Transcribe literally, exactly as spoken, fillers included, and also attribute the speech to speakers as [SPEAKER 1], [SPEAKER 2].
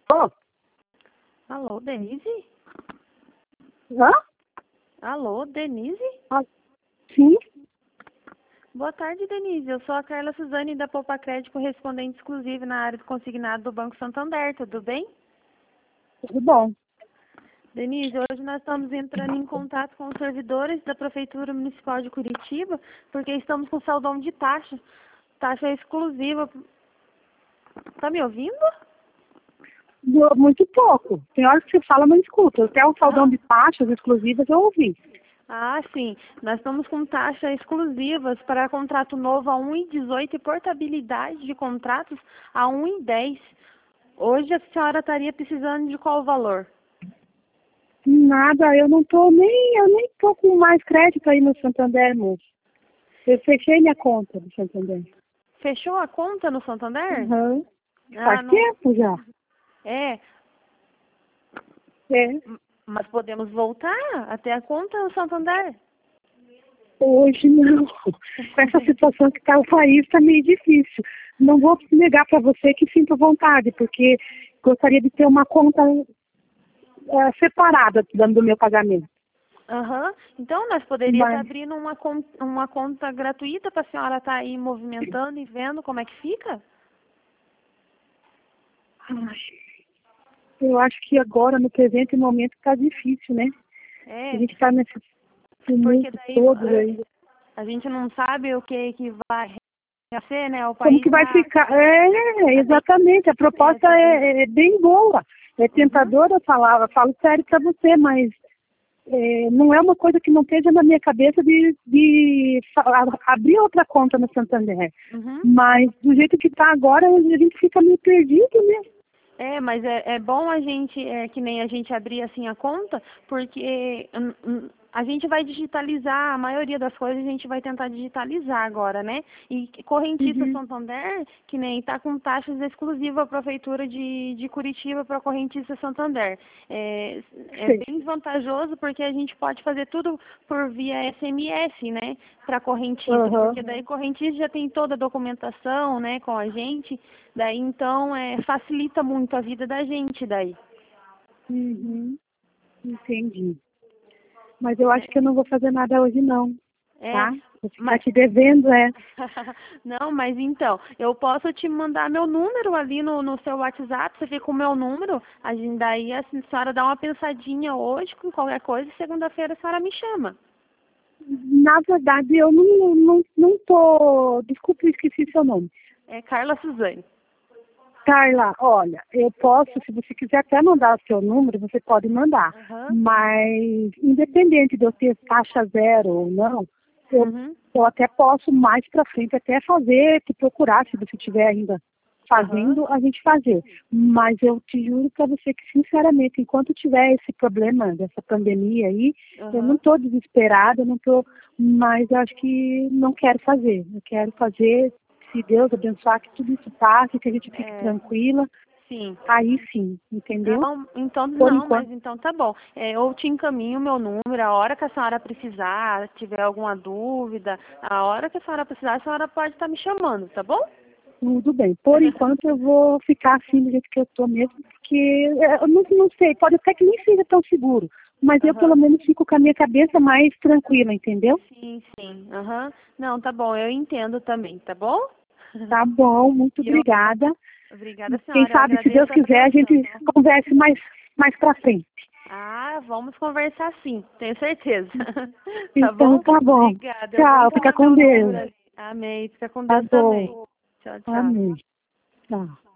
[SPEAKER 1] Alô?
[SPEAKER 2] Alô, Denise?
[SPEAKER 1] Hã?
[SPEAKER 2] Alô, Denise?
[SPEAKER 1] Ah, sim?
[SPEAKER 2] Boa tarde, Denise. Eu sou a Carla Suzane da Poupa Crédito, correspondente exclusivo na área do consignado do Banco Santander. Tudo bem?
[SPEAKER 1] Tudo bom.
[SPEAKER 2] Denise, hoje nós estamos entrando em contato com os servidores da Prefeitura Municipal de Curitiba, porque estamos com saldão de taxa, taxa exclusiva. Tá me ouvindo?
[SPEAKER 1] Do- Muito pouco. Tem horas que você fala, mas escuta. Até o saldão
[SPEAKER 2] Ah,
[SPEAKER 1] de taxas exclusivas eu ouvi.
[SPEAKER 2] ah, sim. Nós estamos com taxas exclusivas para contrato novo a um e dezoito e portabilidade de contratos a um e dez. Hoje a senhora estaria precisando de qual valor?
[SPEAKER 1] Nada, eu não tô nem, eu nem tô com mais crédito aí no Santander, moço. Eu fechei minha conta do Santander.
[SPEAKER 2] Fechou a conta no Santander?
[SPEAKER 1] Uhum.
[SPEAKER 2] Ah,
[SPEAKER 1] Faz
[SPEAKER 2] não.
[SPEAKER 1] tempo já.
[SPEAKER 2] É,
[SPEAKER 1] É.
[SPEAKER 2] m- mas podemos voltar até a conta no Santander.
[SPEAKER 1] Hoje não. Com essa situação que está o país, está meio difícil. Não vou negar para você que sinto vontade, porque gostaria de ter uma conta eh, separada dando do meu pagamento.
[SPEAKER 2] Aham. Então, nós poderíamos estar
[SPEAKER 1] Mas,
[SPEAKER 2] abrindo uma, con- uma conta gratuita para a senhora estar aí movimentando e vendo como é que fica?
[SPEAKER 1] ai, eu acho que agora, no presente momento, está difícil, né? A
[SPEAKER 2] É,
[SPEAKER 1] gente está nesse
[SPEAKER 2] porque
[SPEAKER 1] tumulto
[SPEAKER 2] daí
[SPEAKER 1] todo aí.
[SPEAKER 2] a gente não sabe o que, que vai ser, né? O
[SPEAKER 1] Como
[SPEAKER 2] país
[SPEAKER 1] que vai
[SPEAKER 2] está
[SPEAKER 1] ficar? É,
[SPEAKER 2] tá bem
[SPEAKER 1] exatamente. A proposta
[SPEAKER 2] estresse, a gente.
[SPEAKER 1] é, é bem boa. É
[SPEAKER 2] Uhum.
[SPEAKER 1] tentadora a palavra. Falo sério para você, mas é, não é uma coisa que não esteja na minha cabeça de, de fa- abrir outra conta no Santander.
[SPEAKER 2] Uhum.
[SPEAKER 1] Mas do jeito que está agora, a gente fica meio perdido, né?
[SPEAKER 2] É, mas é, é bom a gente, é, que nem a gente abrir assim a conta, porque hum, hum, a gente vai digitalizar, a maioria das coisas a gente vai tentar digitalizar agora, né? E Correntista
[SPEAKER 1] Uhum.
[SPEAKER 2] Santander, que nem está com taxas exclusivas a Prefeitura de, de Curitiba para Correntista Santander. É, é
[SPEAKER 1] Sei.
[SPEAKER 2] bem vantajoso porque a gente pode fazer tudo por via S M S, né? Para Correntista,
[SPEAKER 1] Aham.
[SPEAKER 2] porque daí Correntista já tem toda a documentação, né, com a gente. Daí, então, é, facilita muito a vida da gente daí.
[SPEAKER 1] Uhum. Entendi. Mas eu acho
[SPEAKER 2] Né?
[SPEAKER 1] que eu não vou fazer nada hoje não,
[SPEAKER 2] É,
[SPEAKER 1] tá? Vou ficar
[SPEAKER 2] mas...
[SPEAKER 1] te devendo, é.
[SPEAKER 2] Não, mas então, eu posso te mandar meu número ali no, no seu WhatsApp, você fica com o meu número, a gente, daí a senhora dá uma pensadinha hoje com qualquer coisa, e segunda-feira a senhora me chama.
[SPEAKER 1] Na verdade, eu não, não, não tô... Desculpa, eu esqueci seu nome.
[SPEAKER 2] É Carla Suzane.
[SPEAKER 1] Carla, olha, eu posso, se você quiser até mandar o seu número, você pode mandar.
[SPEAKER 2] Aham.
[SPEAKER 1] Mas, independente de eu ter taxa zero ou não, eu,
[SPEAKER 2] Uhum.
[SPEAKER 1] eu até posso mais para frente até fazer, te procurar, se você estiver ainda
[SPEAKER 2] Aham.
[SPEAKER 1] fazendo, a gente fazer. Mas eu te juro para você que, sinceramente, enquanto tiver esse problema dessa pandemia aí, eu não
[SPEAKER 2] Aham.
[SPEAKER 1] estou desesperada, eu não estou, mas eu acho que não quero fazer. Eu quero fazer, se Deus abençoar, que tudo isso passe, que a gente fique
[SPEAKER 2] É,
[SPEAKER 1] tranquila,
[SPEAKER 2] sim.
[SPEAKER 1] aí sim, entendeu?
[SPEAKER 2] Não, então
[SPEAKER 1] Por
[SPEAKER 2] não,
[SPEAKER 1] enquanto.
[SPEAKER 2] mas então tá bom. É, eu te encaminho o meu número, a hora que a senhora precisar, tiver alguma dúvida, a hora que a senhora precisar, a senhora pode estar me chamando, tá bom?
[SPEAKER 1] Tudo bem. Por enquanto eu vou ficar assim do jeito que eu estou mesmo, porque é, eu não, não sei, pode até que nem seja tão seguro, mas eu pelo
[SPEAKER 2] Aham.
[SPEAKER 1] menos fico com a minha cabeça mais tranquila, entendeu?
[SPEAKER 2] Sim, sim. Aham. Não, tá bom, eu entendo também, tá bom?
[SPEAKER 1] Tá bom, muito
[SPEAKER 2] E eu,
[SPEAKER 1] obrigada.
[SPEAKER 2] obrigada,
[SPEAKER 1] Quem
[SPEAKER 2] senhora, eu
[SPEAKER 1] sabe, se Deus
[SPEAKER 2] agradeço a
[SPEAKER 1] quiser, a gente
[SPEAKER 2] atenção.
[SPEAKER 1] converse mais, mais pra frente.
[SPEAKER 2] Ah, vamos conversar sim, tenho certeza. Tá
[SPEAKER 1] Então
[SPEAKER 2] bom?
[SPEAKER 1] tá bom.
[SPEAKER 2] Obrigada, eu vou
[SPEAKER 1] Tchau, fica
[SPEAKER 2] encaminhar
[SPEAKER 1] com
[SPEAKER 2] meu número
[SPEAKER 1] Deus.
[SPEAKER 2] ali. Amém, fica com
[SPEAKER 1] Tá
[SPEAKER 2] Deus também.
[SPEAKER 1] bom.
[SPEAKER 2] Tchau, tchau.
[SPEAKER 1] Amém. Tchau.